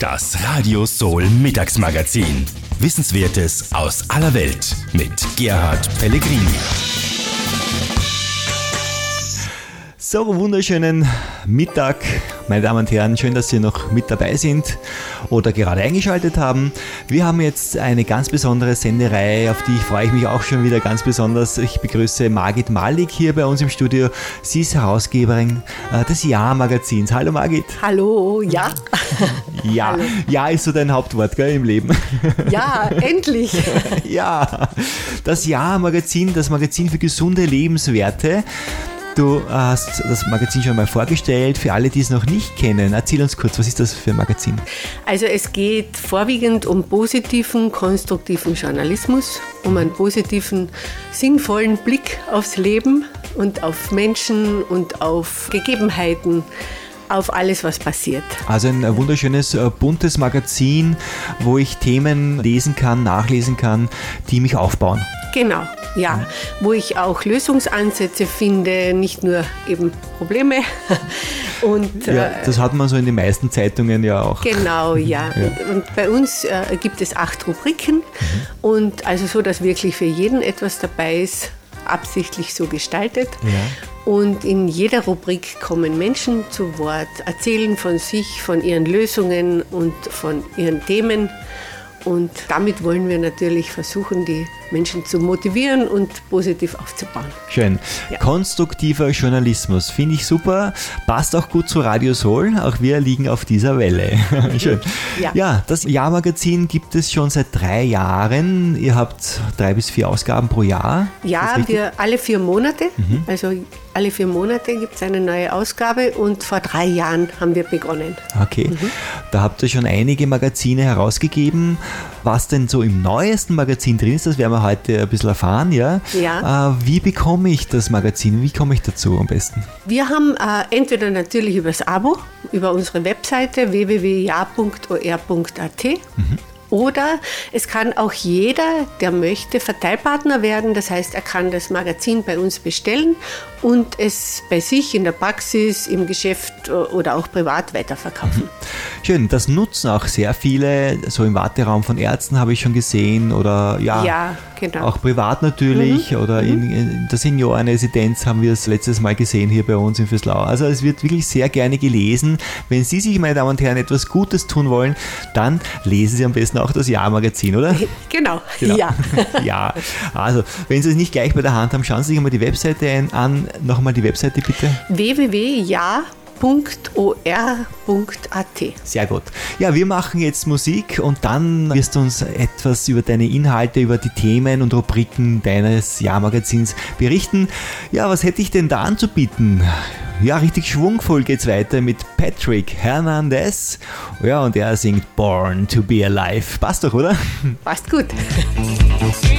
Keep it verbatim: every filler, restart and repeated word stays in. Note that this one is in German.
Das Radio Soul Mittagsmagazin. Wissenswertes aus aller Welt mit Gerhard Pellegrini. So, wunderschönen Mittag, meine Damen und Herren. Schön, dass Sie noch mit dabei sind oder gerade eingeschaltet haben. Wir haben jetzt eine ganz besondere Sendereihe, auf die freue ich mich auch schon wieder ganz besonders. Ich begrüße Margit Malik hier bei uns im Studio. Sie ist Herausgeberin des Ja-Magazins. Hallo Margit. Hallo, ja. Ja, Hallo. Ja ist so dein Hauptwort, gell, im Leben. Ja, endlich. Ja, das Ja-Magazin, das Magazin für gesunde Lebenswerte. Du hast das Magazin schon mal vorgestellt. Für alle, die es noch nicht kennen, erzähl uns kurz, was ist das für ein Magazin? Also es geht vorwiegend um positiven, konstruktiven Journalismus, um einen positiven, sinnvollen Blick aufs Leben und auf Menschen und auf Gegebenheiten, auf alles, was passiert. Also ein wunderschönes, buntes Magazin, wo ich Themen lesen kann, nachlesen kann, die mich aufbauen. Genau, ja, wo ich auch Lösungsansätze finde, nicht nur eben Probleme. Und, ja, äh, das hat man so in den meisten Zeitungen ja auch. Genau, ja. Ja. Und bei uns äh, gibt es acht Rubriken mhm. und also so, dass wirklich für jeden etwas dabei ist, absichtlich so gestaltet. Ja. Und in jeder Rubrik kommen Menschen zu Wort, erzählen von sich, von ihren Lösungen und von ihren Themen. Und damit wollen wir natürlich versuchen, die Menschen zu motivieren und positiv aufzubauen. Schön. Ja. Konstruktiver Journalismus, finde ich super. Passt auch gut zu Radio Soul. Auch wir liegen auf dieser Welle. Schön. Ja. ja, das Ja-Magazin gibt es schon seit drei Jahren. Ihr habt drei bis vier Ausgaben pro Jahr. Ja, wir alle vier Monate. Mhm. Also alle vier Monate gibt es eine neue Ausgabe und vor drei Jahren haben wir begonnen. Okay, mhm. Da habt ihr schon einige Magazine herausgegeben. Was denn so im neuesten Magazin drin ist, das werden wir heute ein bisschen erfahren. Ja? Ja. Äh, wie bekomme ich das Magazin? Wie komme ich dazu am besten? Wir haben äh, entweder natürlich übers Abo, über unsere Webseite w w w punkt ja punkt o r punkt a t. Mhm. Oder es kann auch jeder, der möchte, Verteilpartner werden. Das heißt, er kann das Magazin bei uns bestellen und es bei sich in der Praxis, im Geschäft oder auch privat weiterverkaufen. Schön, das nutzen auch sehr viele, so im Warteraum von Ärzten habe ich schon gesehen oder ja, ja genau. Auch privat natürlich mhm. oder in, in der Seniorenresidenz haben wir es letztes Mal gesehen hier bei uns in Fürslau. Also es wird wirklich sehr gerne gelesen. Wenn Sie sich, meine Damen und Herren, etwas Gutes tun wollen, dann lesen Sie am besten auch das Ja-Magazin, oder? Genau, genau. ja. Ja, also wenn Sie es nicht gleich bei der Hand haben, schauen Sie sich einmal die Webseite an. Nochmal die Webseite bitte. w w w punkt ja punkt o r punkt a t. Sehr gut. Ja, wir machen jetzt Musik und dann wirst du uns etwas über deine Inhalte, über die Themen und Rubriken deines Ja-Magazins berichten. Ja, was hätte ich denn da anzubieten? Ja, richtig schwungvoll geht's weiter mit Patrick Hernandez. Ja, und er singt Born to be Alive. Passt doch, oder? Passt gut.